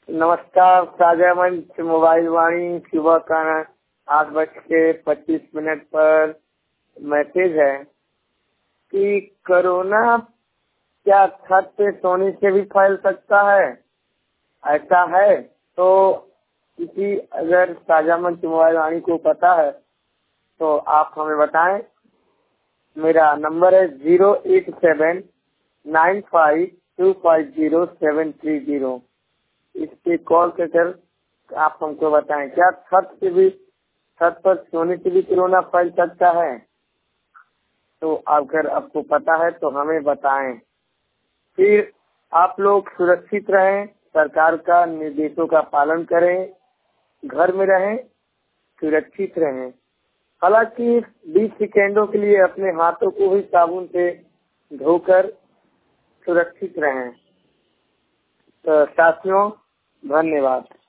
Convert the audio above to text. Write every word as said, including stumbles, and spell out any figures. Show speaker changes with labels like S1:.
S1: नमस्कार। साझा मंच मोबाइल वाणी सुबह का आठ बज के पच्चीस मिनट पर मैसेज है कि कोरोना क्या छत पे सोने से भी फैल सकता है? ऐसा है तो किसी अगर साझा मंच मोबाइल वाणी को पता है तो आप हमें बताएं। मेरा नंबर है zero eight seven nine five two five zero seven three zero. इस पे कॉल कर आप हमको बताएं, क्या छत से भी छत पर सोने से भी कोरोना फैल सकता है? तो अगर आपको पता है तो हमें बताएं। फिर आप लोग सुरक्षित रहें, सरकार का निर्देशों का पालन करें, घर में रहें, सुरक्षित रहें। हालांकि बीस सेकेंडों के लिए अपने हाथों को भी साबुन से धोकर सुरक्षित रहें। तो साथियों, धन्यवाद।